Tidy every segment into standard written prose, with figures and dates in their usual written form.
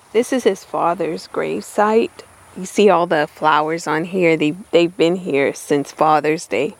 This is his father's grave site. You see all the flowers on here. They've been here since Father's Day.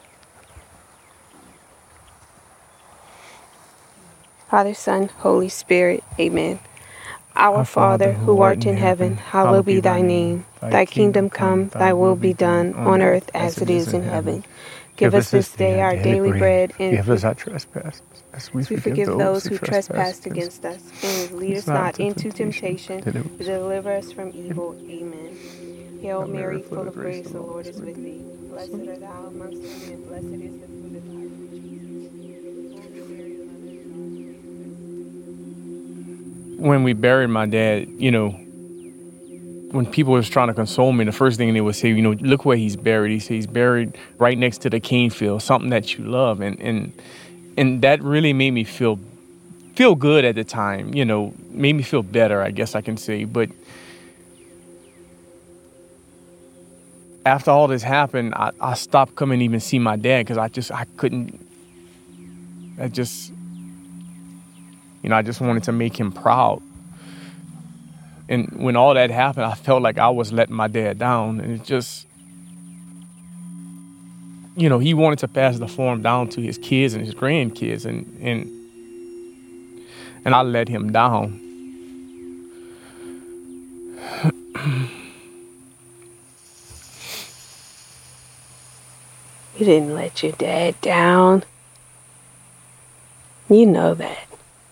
Father, Son, Holy Spirit. Amen. Our Father, who art in heaven, hallowed be thy name. Thy kingdom come, thy will be done, on earth as it is in heaven. Give us this day our daily bread, and forgive us our trespasses, as we forgive those who trespass against us. And lead us not into temptation, but deliver us from evil. Amen. Hail Mary, full of grace, the Lord is with thee. Blessed art thou amongst women, and blessed is the fruit of thy womb, Jesus. Holy Mary, Mother of God. When we buried my dad, when people was trying to console me, the first thing they would say, look where he's buried. He said he's buried right next to the cane field, something that you love. And that really made me feel good at the time, made me feel better, I guess I can say. But after all this happened, I stopped coming to even see my dad because I just wanted to make him proud. And when all that happened, I felt like I was letting my dad down. And it just, he wanted to pass the farm down to his kids and his grandkids. And I let him down. You didn't let your dad down. You know that.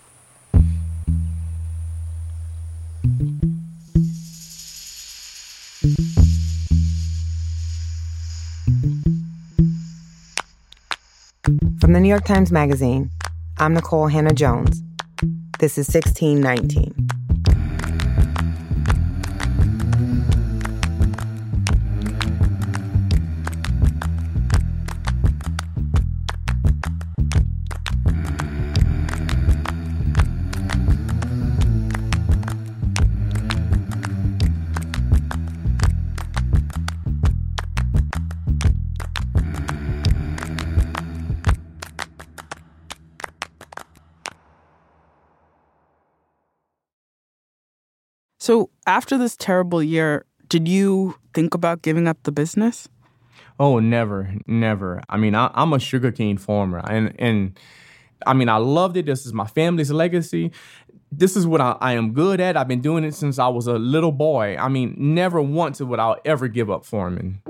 From the New York Times Magazine, I'm Nicole Hannah-Jones. This is 1619. So after this terrible year, did you think about giving up the business? Oh, never. I mean, I'm a sugarcane farmer, and I mean, I loved it. This is my family's legacy. This is what I am good at. I've been doing it since I was a little boy. I mean, never once would I ever give up farming.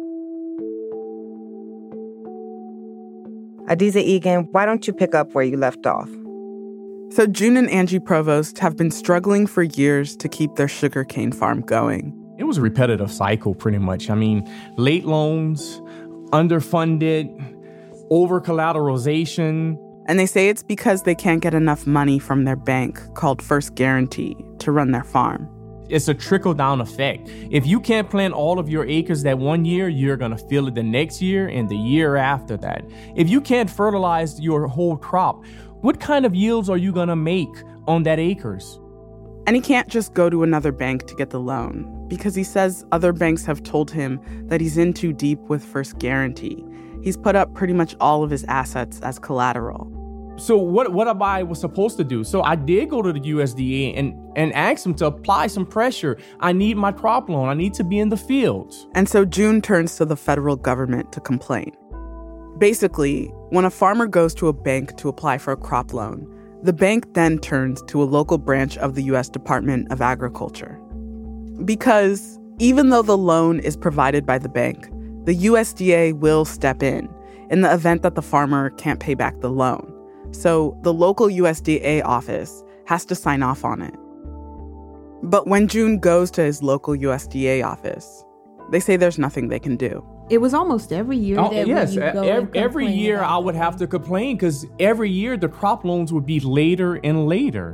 Adizah Egan, why don't you pick up where you left off? So June and Angie Provost have been struggling for years to keep their sugarcane farm going. It was a repetitive cycle, pretty much. I mean, late loans, underfunded, over-collateralization. And they say it's because they can't get enough money from their bank, called First Guarantee, to run their farm. It's a trickle-down effect. If you can't plant all of your acres that one year, you're going to feel it the next year and the year after that. If you can't fertilize your whole crop, what kind of yields are you going to make on that acres? And he can't just go to another bank to get the loan because he says other banks have told him that he's in too deep with First Guarantee. He's put up pretty much all of his assets as collateral. So what am I was supposed to do? So I did go to the USDA and ask them to apply some pressure. I need my crop loan. I need to be in the fields. And so June turns to the federal government to complain. Basically, when a farmer goes to a bank to apply for a crop loan, the bank then turns to a local branch of the U.S. Department of Agriculture. Because even though the loan is provided by the bank, the USDA will step in the event that the farmer can't pay back the loan. So the local USDA office has to sign off on it. But when June goes to his local USDA office, they say there's nothing they can do. It was almost every year that yes, you go and every year I would have to complain because every year the crop loans would be later and later.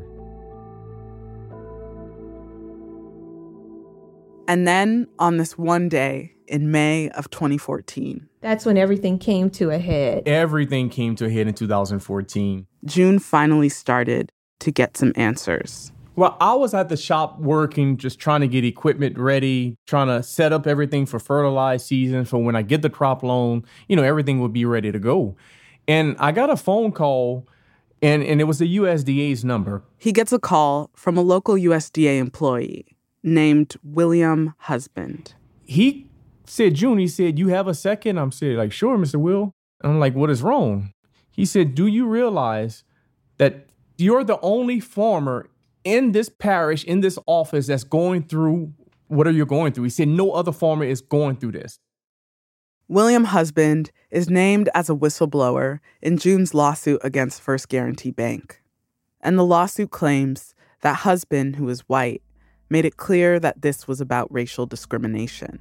And then on this one day in May of 2014, that's when everything came to a head. Everything came to a head in 2014. June finally started to get some answers. Well, I was at the shop working, just trying to get equipment ready, trying to set up everything for fertilized season. For when I get the crop loan, everything would be ready to go. And I got a phone call And it was the USDA's number. He gets a call from a local USDA employee named William Husband. He said, June, he said, you have a second? I'm saying, like, sure, Mr. Will. And I'm like, what is wrong? He said, do you realize that you're the only farmer in this parish, in this office, that's going through whatever you're going through? He said, no other farmer is going through this. William Husband is named as a whistleblower in June's lawsuit against First Guaranty Bank. And the lawsuit claims that Husband, who is white, made it clear that this was about racial discrimination.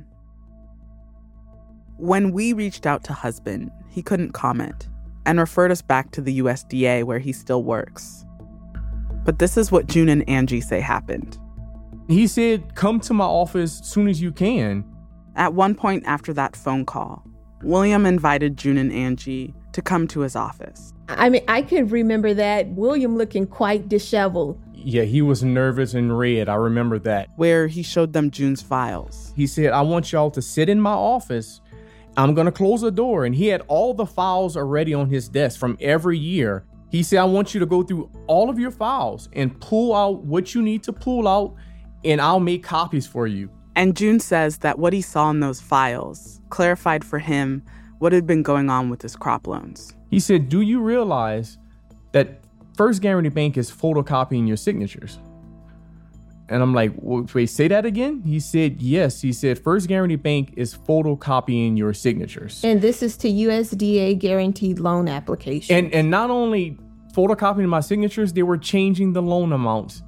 When we reached out to Husband, he couldn't comment and referred us back to the USDA where he still works. But this is what June and Angie say happened. He said, come to my office as soon as you can. At one point after that phone call, William invited June and Angie to come to his office. I mean, I could remember that. William looking quite disheveled. Yeah, he was nervous and red. I remember that. Where he showed them June's files. He said, I want y'all to sit in my office. I'm going to close the door. And he had all the files already on his desk from every year. He said, I want you to go through all of your files and pull out what you need to pull out, and I'll make copies for you. And June says that what he saw in those files clarified for him what had been going on with his crop loans. He said, do you realize that First Guaranty Bank is photocopying your signatures? And I'm like, wait, say that again? He said, yes. He said, First Guaranty Bank is photocopying your signatures. And this is to USDA guaranteed loan application. And not only photocopying my signatures, they were changing the loan amounts.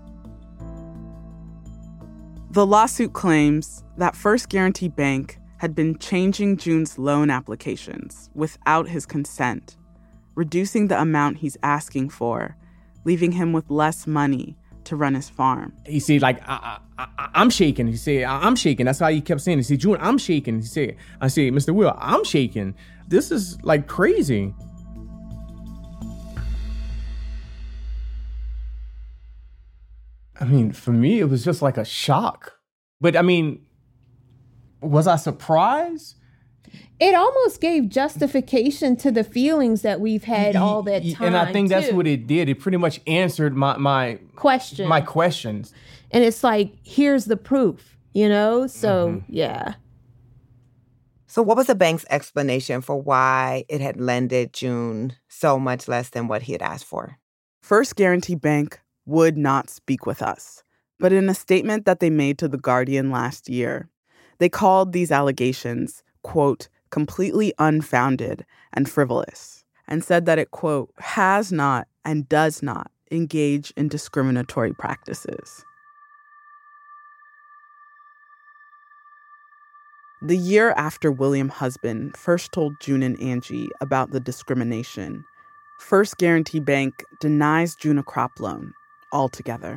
The lawsuit claims that First Guaranty Bank had been changing June's loan applications without his consent, reducing the amount he's asking for, leaving him with less money to run his farm. He said, like, I'm shaking. He said, I'm shaking. That's how he kept saying it. He said, June, I'm shaking. I said, Mr. Will, I'm shaking. This is like crazy. I mean, for me, it was just like a shock. But I mean, was I surprised? It almost gave justification to the feelings that we've had all that time. And I think that's what it did. It pretty much answered my questions. And it's like, here's the proof, you know? So, yeah. So what was the bank's explanation for why it had lended June so much less than what he had asked for? First Guaranty Bank would not speak with us. But in a statement that they made to The Guardian last year, they called these allegations, quote, completely unfounded and frivolous, and said that it, quote, has not and does not engage in discriminatory practices. The year after William Husband first told June and Angie about the discrimination, First Guaranty Bank denies June a crop loan altogether.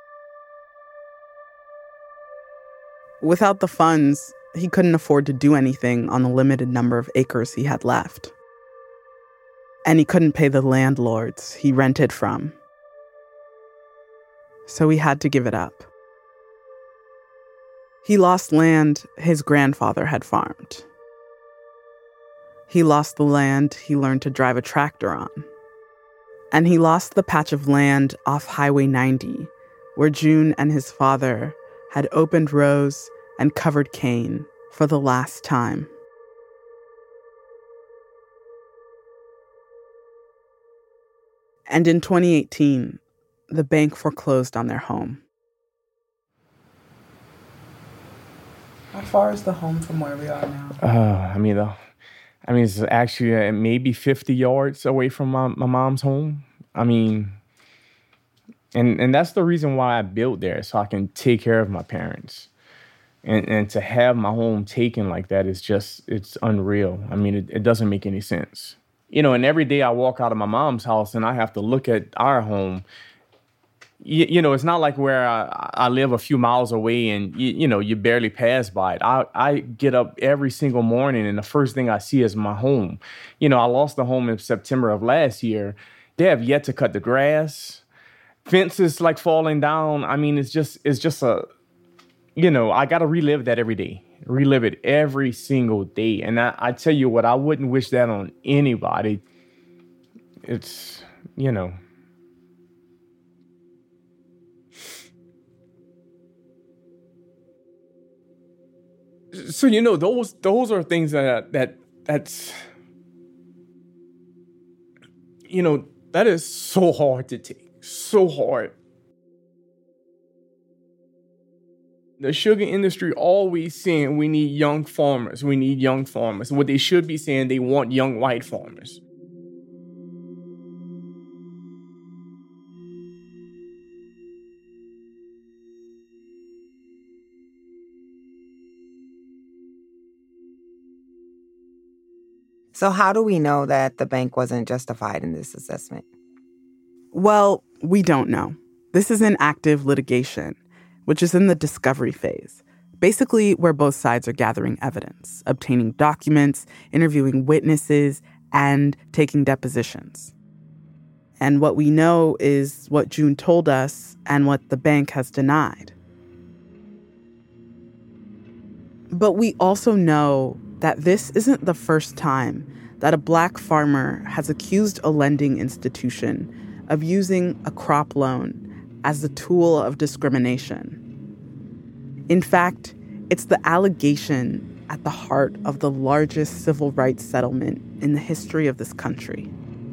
Without the funds, he couldn't afford to do anything on the limited number of acres he had left. And he couldn't pay the landlords he rented from. So he had to give it up. He lost land his grandfather had farmed. He lost the land he learned to drive a tractor on. And he lost the patch of land off Highway 90, where June and his father had opened rows and covered cane for the last time. And in 2018, the bank foreclosed on their home. How far is the home from where we are now? I mean, it's actually maybe 50 yards away from my mom's home. I mean, and that's the reason why I built there, so I can take care of my parents. And to have my home taken like that is just, it's unreal. I mean, it doesn't make any sense. You know, and every day I walk out of my mom's house and I have to look at our home. You know, it's not like where I live a few miles away and, you know, you barely pass by it. I get up every single morning and the first thing I see is my home. You know, I lost the home in September of last year. They have yet to cut the grass. Fences like falling down. I mean, it's just a, you know, I got to relive that every day. Relive it every single day. And I tell you what, I wouldn't wish that on anybody. It's you know. So, you know, those are things that's, you know, that is so hard to take, so hard. The sugar industry always saying we need young farmers, we need young farmers. What they should be saying, they want young white farmers. So how do we know that the bank wasn't justified in this assessment? Well, we don't know. This is an active litigation, which is in the discovery phase, basically where both sides are gathering evidence, obtaining documents, interviewing witnesses, and taking depositions. And what we know is what June told us and what the bank has denied. But we also know that this isn't the first time that a Black farmer has accused a lending institution of using a crop loan as the tool of discrimination. In fact, it's the allegation at the heart of the largest civil rights settlement in the history of this country.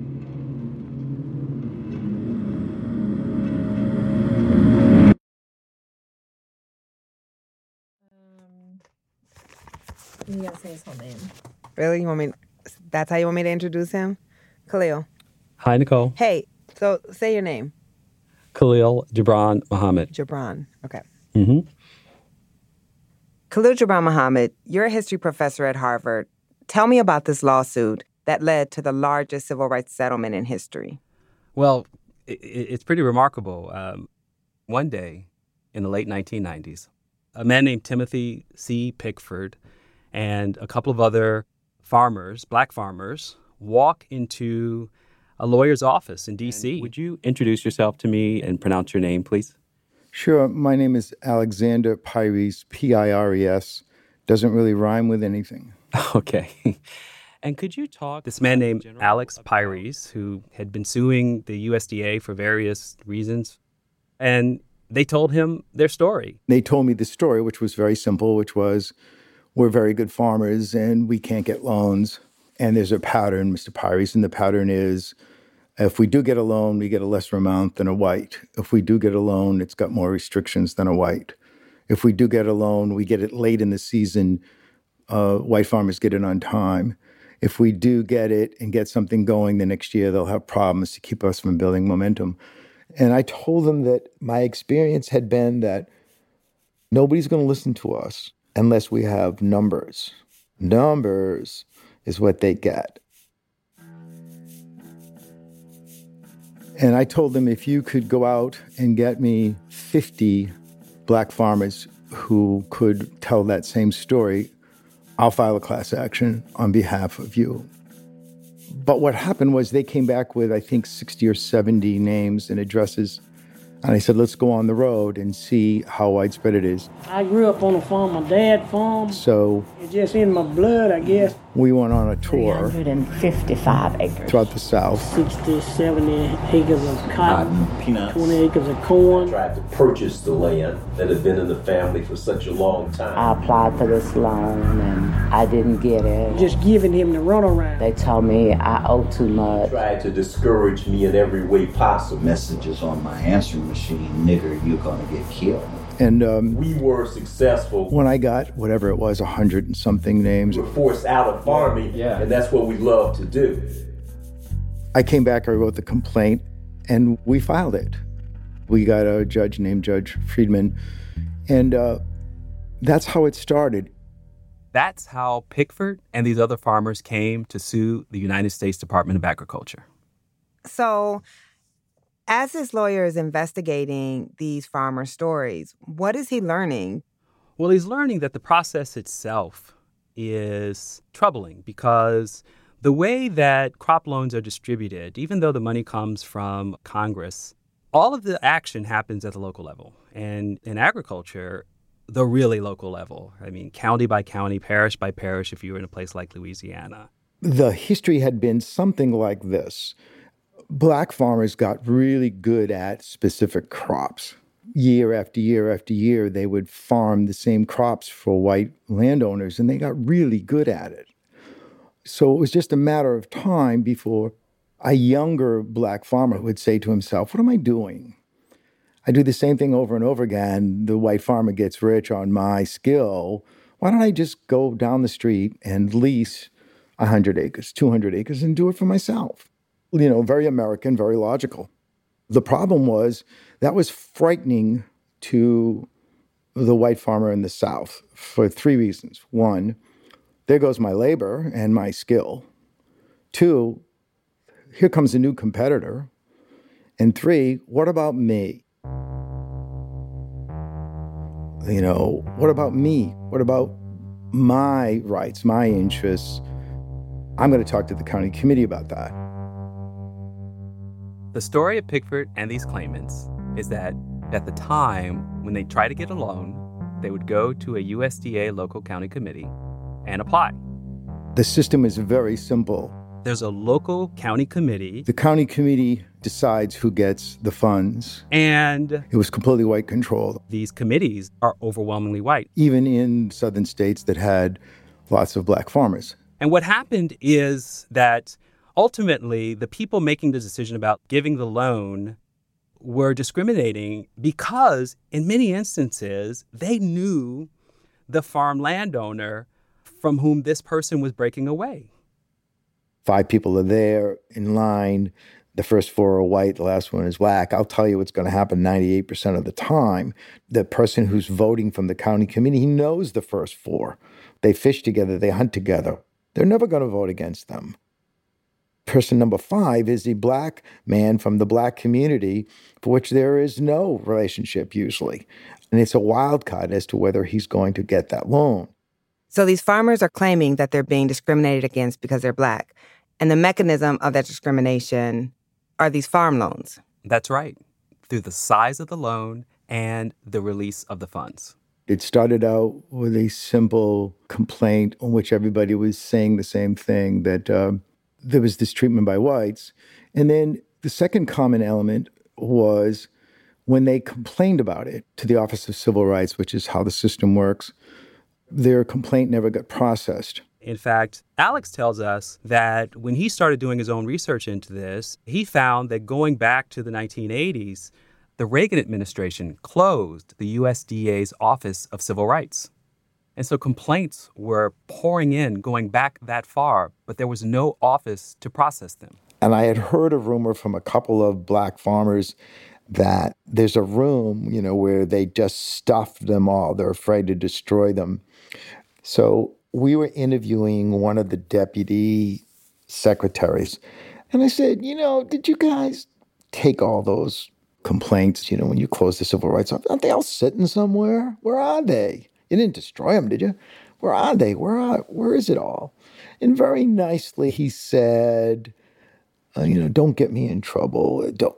You gotta say his whole name. Really? That's how you want me to introduce him? Khalil. Hi, Nicole. Hey, so say your name. Khalil Gibran Muhammad. Gibran. Okay. Mm-hmm. Khalil Gibran Muhammad, you're a history professor at Harvard. Tell me about this lawsuit that led to the largest civil rights settlement in history. Well, it's pretty remarkable. One day in the late 1990s, a man named Timothy C. Pickford and a couple of other farmers, Black farmers, walk into a lawyer's office in D.C. Would you introduce yourself to me and pronounce your name, please? Sure. My name is Alexander Pires, Pires. Doesn't really rhyme with anything. Okay. And could you talk this man named Alex Pires, who had been suing the USDA for various reasons, and they told him their story. They told me the story, which was very simple, which was, we're very good farmers and we can't get loans. And there's a pattern, Mr. Pires, and the pattern is, if we do get a loan, we get a lesser amount than a white. If we do get a loan, it's got more restrictions than a white. If we do get a loan, we get it late in the season. White farmers get it on time. If we do get it and get something going the next year, they'll have problems to keep us from building momentum. And I told them that my experience had been that nobody's going to listen to us unless we have numbers. Numbers is what they get. And I told them, if you could go out and get me 50 Black farmers who could tell that same story, I'll file a class action on behalf of you. But what happened was they came back with, I think, 60 or 70 names and addresses. And I said, let's go on the road and see how widespread it is. I grew up on a farm, my dad farmed. So it's just in my blood, I guess. We went on a tour 355 acres throughout the South. 60, 70 acres of cotton, peanuts, 20 acres of corn. I tried to purchase the land that had been in the family for such a long time. I applied for this loan and I didn't get it. Just giving him the runaround. They told me I owe too much. Tried to discourage me in every way possible. Messages on my answering machine, nigger, you're gonna get killed. And we were successful. When I got whatever it was, 100 and something names. We were forced out of farming, and that's what we love to do. I came back, I wrote the complaint, and we filed it. We got a judge named Judge Friedman, and that's how it started. That's how Pickford and these other farmers came to sue the United States Department of Agriculture. So, as this lawyer is investigating these farmer stories, what is he learning? Well, he's learning that the process itself is troubling because the way that crop loans are distributed, even though the money comes from Congress, all of the action happens at the local level. And in agriculture, the really local level. I mean, county by county, parish by parish, if you were in a place like Louisiana. The history had been something like this. Black farmers got really good at specific crops. Year after year after year, they would farm the same crops for white landowners, and they got really good at it. So it was just a matter of time before a younger Black farmer would say to himself, what am I doing? I do the same thing over and over again. The white farmer gets rich on my skill. Why don't I just go down the street and lease 100 acres, 200 acres, and do it for myself? Very American, very logical. The problem was that was frightening to the white farmer in the South for 3 reasons. 1, there goes my labor and my skill. 2, here comes a new competitor. And 3, what about me? What about me? What about my rights, my interests? I'm going to talk to the county committee about that. The story of Pickford and these claimants is that at the time, when they try to get a loan, they would go to a USDA local county committee and apply. The system is very simple. There's a local county committee. The county committee decides who gets the funds. And it was completely white controlled. These committees are overwhelmingly white. Even in southern states that had lots of Black farmers. And what happened is that ultimately, the people making the decision about giving the loan were discriminating because, in many instances, they knew the farm landowner from whom this person was breaking away. 5 people are there in line. The first 4 are white, the last one is Black. I'll tell you what's going to happen 98% of the time. The person who's voting from the county committee, he knows the first 4. They fish together, they hunt together. They're never going to vote against them. Person number 5 is the Black man from the Black community for which there is no relationship usually. And it's a wild card as to whether he's going to get that loan. So these farmers are claiming that they're being discriminated against because they're Black. And the mechanism of that discrimination are these farm loans. That's right. Through the size of the loan and the release of the funds. It started out with a simple complaint on which everybody was saying the same thing, that there was this treatment by whites. And then the second common element was when they complained about it to the Office of Civil Rights, which is how the system works, their complaint never got processed. In fact, Alex tells us that when he started doing his own research into this, he found that going back to the 1980s, the Reagan administration closed the USDA's Office of Civil Rights. And so complaints were pouring in, going back that far, but there was no office to process them. And I had heard a rumor from a couple of Black farmers that there's a room, where they just stuff them all. They're afraid to destroy them. So we were interviewing one of the deputy secretaries. And I said, did you guys take all those complaints, when you close the Civil Rights Office? Aren't they all sitting somewhere? Where are they? You didn't destroy them, did you? Where are they? Where is it all? And very nicely he said, don't get me in trouble. Don't,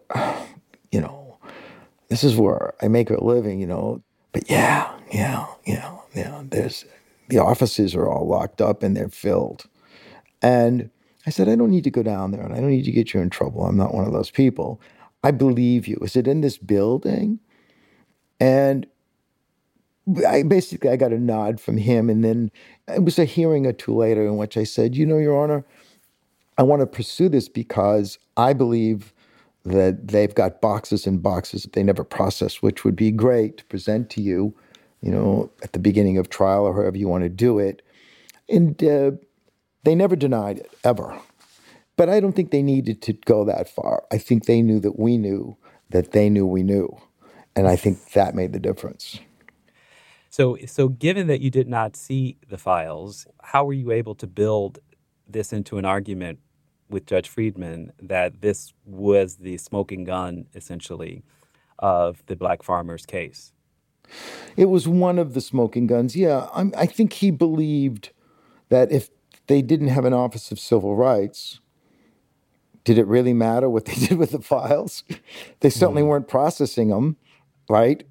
this is where I make a living, But yeah, there's, the offices are all locked up and they're filled. And I said, I don't need to go down there and I don't need to get you in trouble. I'm not one of those people. I believe you. Is it in this building? And I got a nod from him. And then it was a hearing or 2 later in which I said, Your Honor, I want to pursue this because I believe that they've got boxes and boxes that they never process, which would be great to present to you, at the beginning of trial or however you want to do it. And they never denied it, ever. But I don't think they needed to go that far. I think they knew that we knew that they knew we knew. And I think that made the difference. So given that you did not see the files, how were you able to build this into an argument with Judge Friedman that this was the smoking gun, essentially, of the Black farmers' case? It was one of the smoking guns, yeah. I think he believed that if they didn't have an Office of Civil Rights, did it really matter what they did with the files? They certainly weren't processing them, right?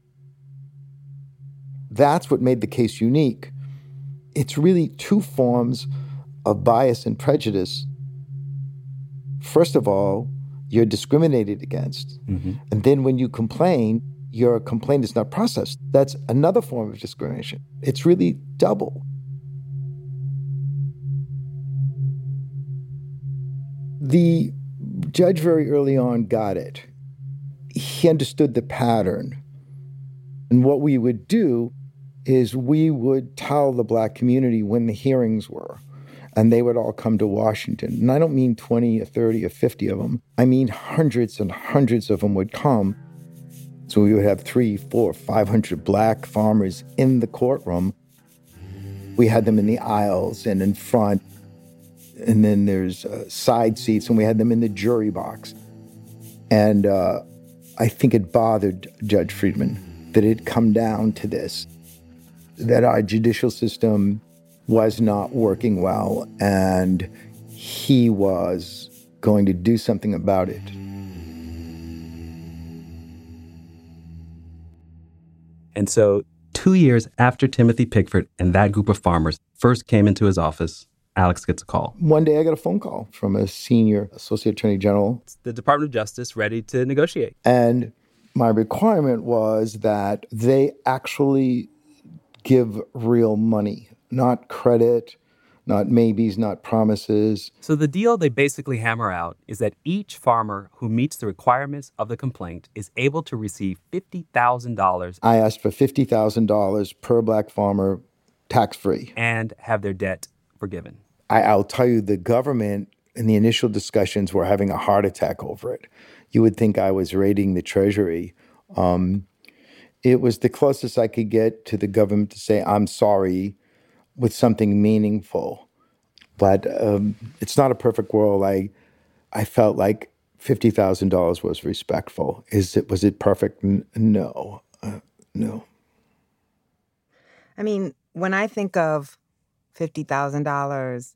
That's what made the case unique. It's really 2 forms of bias and prejudice. First of all, you're discriminated against. And then when you complain, your complaint is not processed. That's another form of discrimination. It's really double. The judge very early on got it. He understood the pattern. And what we would do is we would tell the Black community when the hearings were, and they would all come to Washington. And I don't mean 20 or 30 or 50 of them. I mean hundreds and hundreds of them would come. So we would have 300, 400, 500 Black farmers in the courtroom. We had them in the aisles and in front. And then there's side seats, and we had them in the jury box. And I think it bothered Judge Friedman that it come down to this, that our judicial system was not working well, and he was going to do something about it. And so 2 years after Timothy Pickford and that group of farmers first came into his office, Alex gets a call. One day I got a phone call from a senior associate attorney general. It's the Department of Justice ready to negotiate. And my requirement was that they actually give real money, not credit, not maybes, not promises. So the deal they basically hammer out is that each farmer who meets the requirements of the complaint is able to receive $50,000. I asked for $50,000 per Black farmer, tax-free. And have their debt forgiven. I'll tell you, the government in the initial discussions were having a heart attack over it. You would think I was raiding the Treasury. It was the closest I could get to the government to say, I'm sorry, with something meaningful. But it's not a perfect world. I felt like $50,000 was respectful. Was it perfect? No. No. I mean, when I think of $50,000,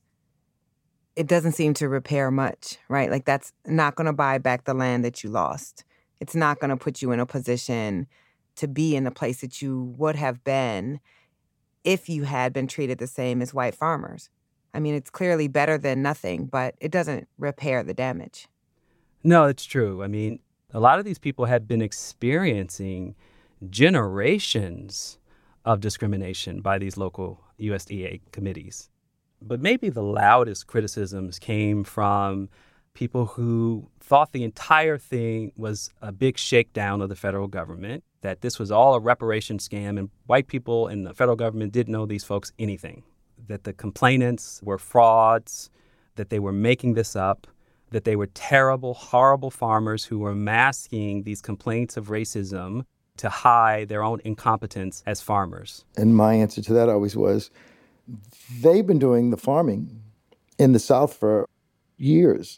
it doesn't seem to repair much, right? Like, that's not going to buy back the land that you lost. It's not going to put you in a position to be in the place that you would have been if you had been treated the same as white farmers. I mean, it's clearly better than nothing, but it doesn't repair the damage. No, it's true. I mean, a lot of these people had been experiencing generations of discrimination by these local USDA committees. But maybe the loudest criticisms came from people who thought the entire thing was a big shakedown of the federal government, that this was all a reparation scam, and white people in the federal government didn't know these folks anything, that the complainants were frauds, that they were making this up, that they were terrible, horrible farmers who were masking these complaints of racism to hide their own incompetence as farmers. And my answer to that always was, they've been doing the farming in the South for years.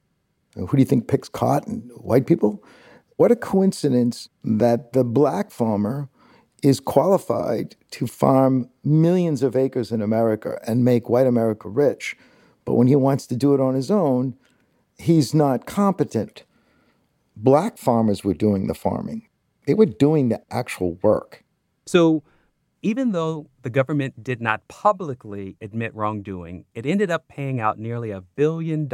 Who do you think picks cotton? White people? What a coincidence that the Black farmer is qualified to farm millions of acres in America and make white America rich. But when he wants to do it on his own, he's not competent. Black farmers were doing the farming. They were doing the actual work. So even though the government did not publicly admit wrongdoing, it ended up paying out nearly $1 billion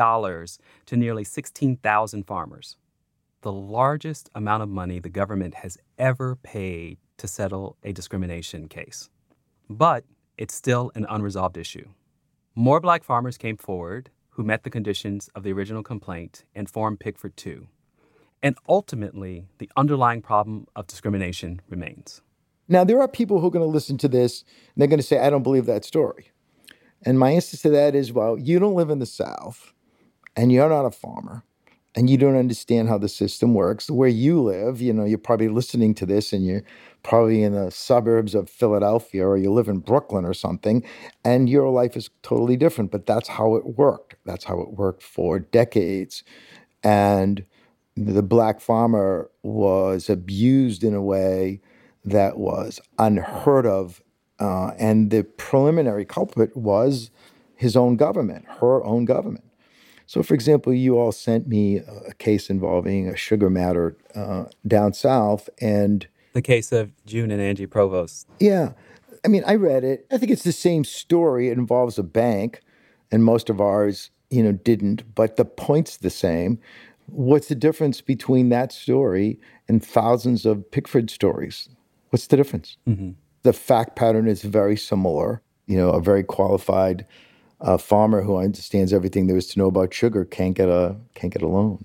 to nearly 16,000 farmers, the largest amount of money the government has ever paid to settle a discrimination case. But it's still an unresolved issue. More Black farmers came forward who met the conditions of the original complaint and formed Pickford 2. And ultimately, the underlying problem of discrimination remains. Now, there are people who are going to listen to this, and they're going to say, I don't believe that story. And my answer to that is, well, you don't live in the South, and you're not a farmer, and you don't understand how the system works. Where you live, you're probably listening to this, and you're probably in the suburbs of Philadelphia, or you live in Brooklyn or something, and your life is totally different. But that's how it worked. That's how it worked for decades. And the Black farmer was abused in a way that was unheard of. And the preliminary culprit was his own government, her own government. So, for example, you all sent me a case involving a sugar matter down south. And the case of June and Angie Provost. Yeah. I mean, I read it. I think it's the same story. It involves a bank, and most of ours, didn't. But the point's the same. What's the difference between that story and thousands of Pickford stories? What's the difference? Mm-hmm. The fact pattern is very similar. A very qualified farmer who understands everything there is to know about sugar can't get a loan.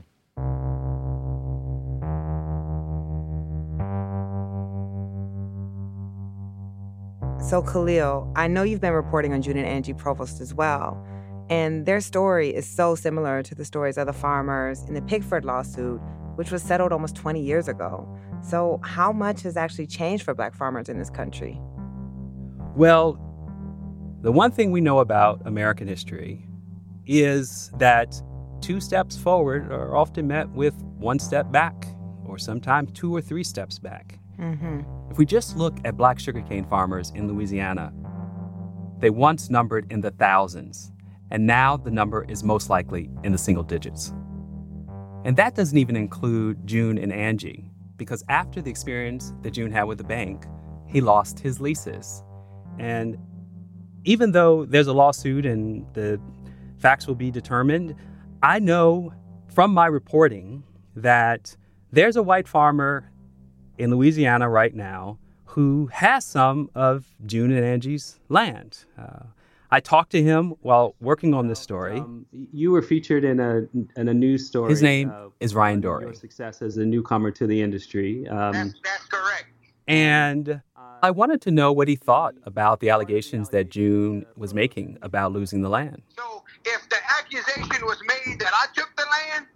So Khalil, I know you've been reporting on June and Angie Provost as well, and their story is so similar to the stories of the farmers in the Pickford lawsuit, which was settled almost 20 years ago. So how much has actually changed for Black farmers in this country? Well, the one thing we know about American history is that 2 steps forward are often met with 1 step back, or sometimes 2 or 3 steps back. Mm-hmm. If we just look at Black sugarcane farmers in Louisiana, they once numbered in the thousands, and now the number is most likely in the single digits. And that doesn't even include June and Angie, because after the experience that June had with the bank, he lost his leases. And even though there's a lawsuit and the facts will be determined, I know from my reporting that there's a white farmer in Louisiana right now who has some of June and Angie's land. I talked to him while working on this story. You were featured in a news story. His name is Ryan Dorey. Your success as a newcomer to the industry. That's correct. And I wanted to know what he thought about the allegations that June was making about losing the land. So if the accusation was made that I took the land,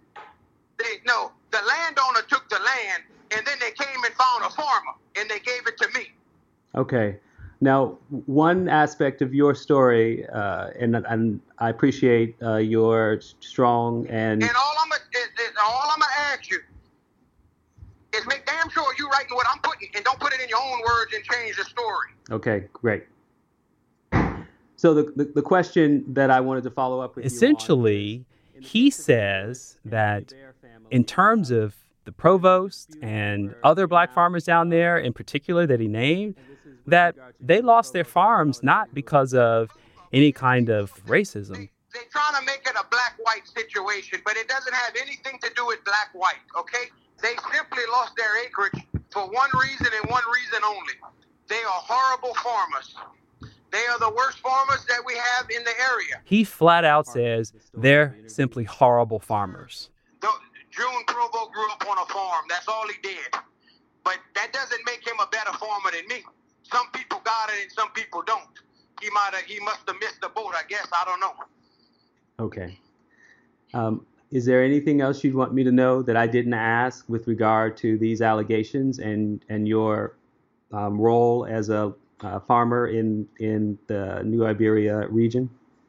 the landowner took the land, and then they came and found a farmer, and they gave it to me. Okay. Now, one aspect of your story, and I appreciate your strong and all I'm gonna ask you is make damn sure you writing what I'm putting, and don't put it in your own words and change the story. Okay, great. So the question that I wanted to follow up with essentially, he says that in terms of the provost and other Black farmers down there in particular that he named, that they lost their farms not because of any kind of racism. They're trying to make it a black-white situation, but it doesn't have anything to do with black-white, okay? They simply lost their acreage for one reason and one reason only. They are horrible farmers. They are the worst farmers that we have in the area. He flat out says they're simply horrible farmers. June Provost grew up on a farm. That's all he did. But that doesn't make him a better farmer than me. Some people got it and some people don't. He must have missed the boat, I guess. I don't know. Okay. Is there anything else you'd want me to know that I didn't ask with regard to these allegations and your role as a farmer in the New Iberia region?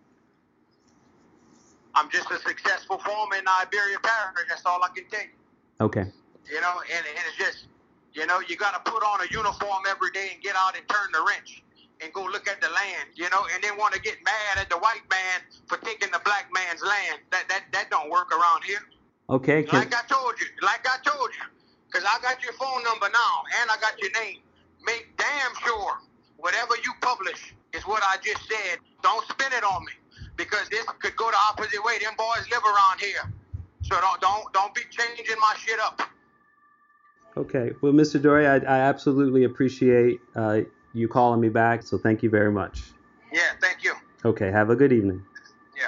I'm just a successful farmer in the Iberia Parish. That's all I can tell you. Okay. And it's just, you got to put on a uniform every day and get out and turn the wrench and go look at the land, and then want to get mad at the white man for taking the black man's land. That don't work around here. Okay. Like I told you, because I got your phone number now and I got your name. Make damn sure whatever you publish is what I just said. Don't spin it on me, because this could go the opposite way. Them boys live around here, so don't be changing my shit up. Okay. Well, Mr. Dorey, I absolutely appreciate you calling me back, so thank you very much. Yeah, thank you. Okay, have a good evening. Yeah.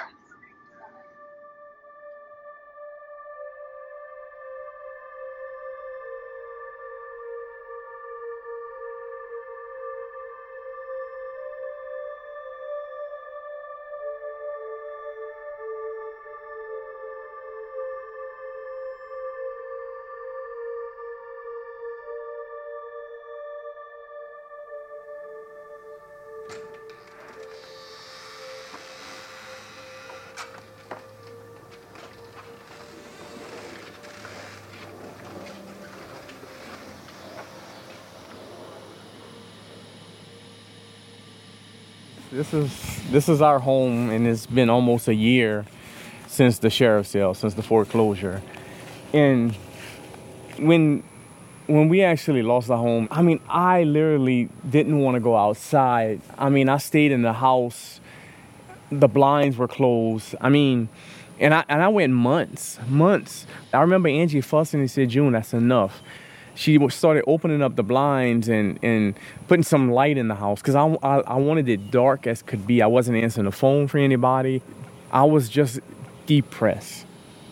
This is our home, and it's been almost a year since the sheriff's sale, since the foreclosure. And when we actually lost the home, I literally didn't want to go outside. I stayed in the house. The blinds were closed. And I went months. I remember Angie fussing and said, June, that's enough. She started opening up the blinds and putting some light in the house because I wanted it dark as could be. I wasn't answering the phone for anybody. I was just depressed.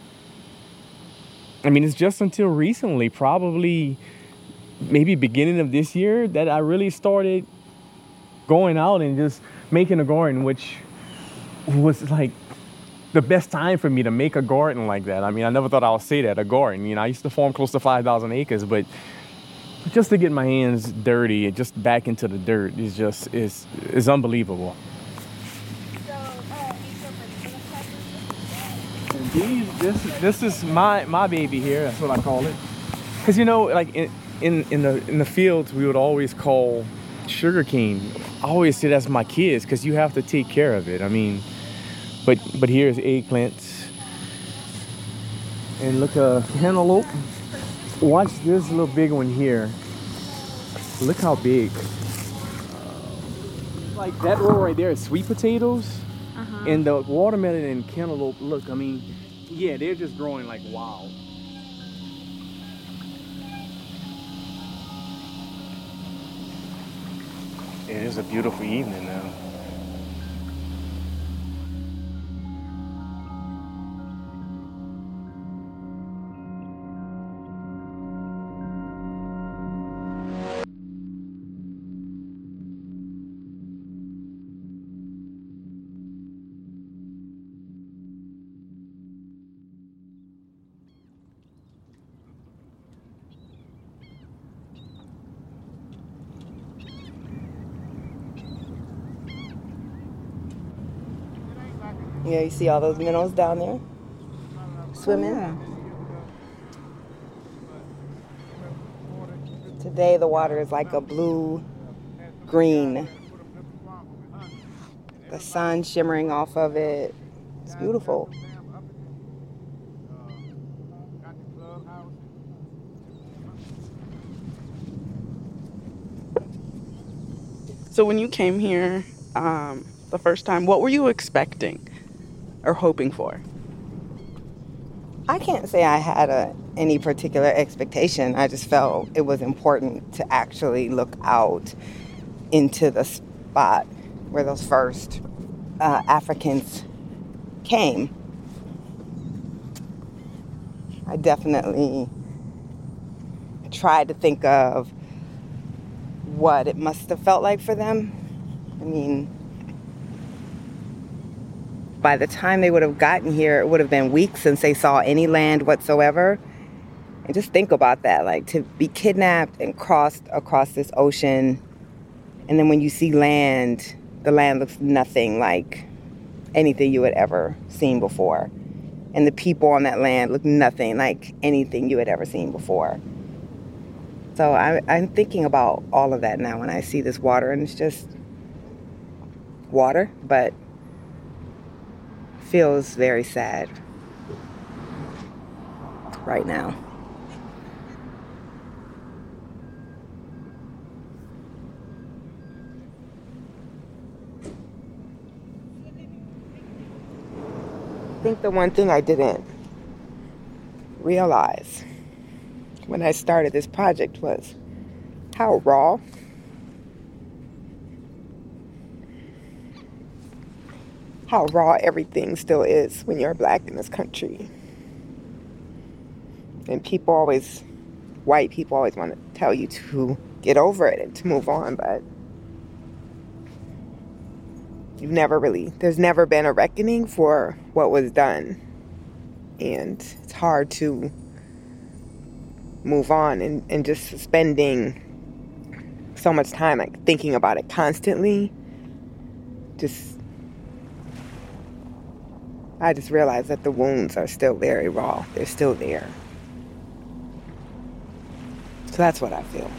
I mean, it's just until recently, probably maybe beginning of this year, that I really started going out and just making a garden, which was like the best time for me to make a garden like that. I mean, I never thought I would say that, a garden. You know, I used to farm close to 5,000 acres, but just to get my hands dirty and just back into the dirt is unbelievable. And this is my baby here. That's what I call it. Because, you know, like in the fields, we would always call sugarcane. I always say that's my kids because you have to take care of it. I mean, but here's eggplants. And look, cantaloupe. Watch this little big one here. Look how big. Like that row right there is sweet potatoes. And the watermelon and cantaloupe, look, I mean, yeah, they're just growing like wild. It is a beautiful evening now. Yeah, you see all those minnows down there swimming? Yeah. Today the water is like a blue-green. The sun shimmering off of it. It's beautiful. So when you came here the first time, what were you expecting or hoping for? I can't say I had any particular expectation. I just felt it was important to actually look out into the spot where those first Africans came. I definitely tried to think of what it must have felt like for them. I mean, by the time they would have gotten here, it would have been weeks since they saw any land whatsoever. And just think about that, like to be kidnapped and crossed across this ocean. And then when you see land, the land looks nothing like anything you had ever seen before. And the people on that land look nothing like anything you had ever seen before. So I'm thinking about all of that now when I see this water, and it's just water, but feels very sad right now. I think the one thing I didn't realize when I started this project was how raw everything still is when you're black in this country. And white people always want to tell you to get over it and to move on, but there's never been a reckoning for what was done. And it's hard to move on and just spending so much time like thinking about it constantly. I just realized that the wounds are still very raw. They're still there. So that's what I feel.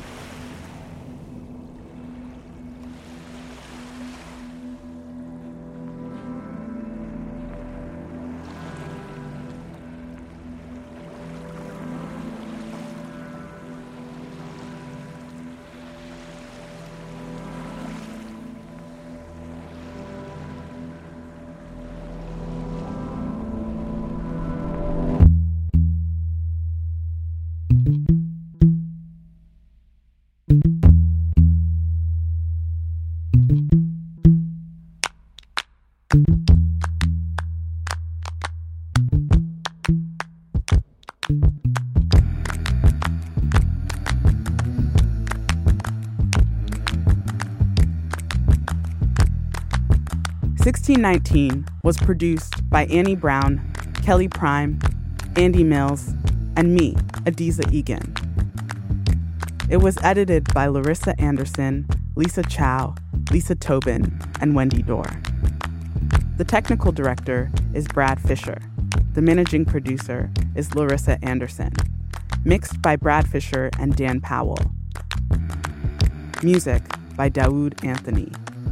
1619 was produced by Annie Brown, Kelly Prime, Andy Mills, and me, Adiza Egan. It was edited by Larissa Anderson, Lisa Chow, Lisa Tobin, and Wendy Dorr. The technical director is Brad Fisher. The managing producer is Larissa Anderson. Mixed by Brad Fisher and Dan Powell. Music by Daoud Anthony.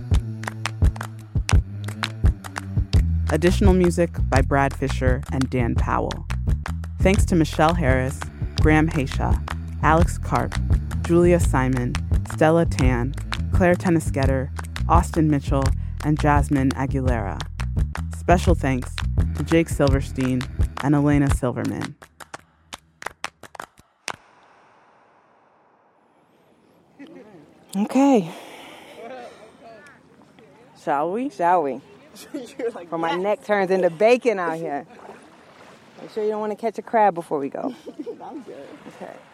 Additional music by Brad Fisher and Dan Powell. Thanks to Michelle Harris, Graham Haysha, Alex Karp, Julia Simon, Stella Tan, Claire Tennisgetter, Austin Mitchell, and Jasmine Aguilera. Special thanks to Jake Silverstein and Elena Silverman. Okay. Shall we? Or my neck turns into bacon out here. Make sure you don't want to catch a crab before we go. I'm good. Okay.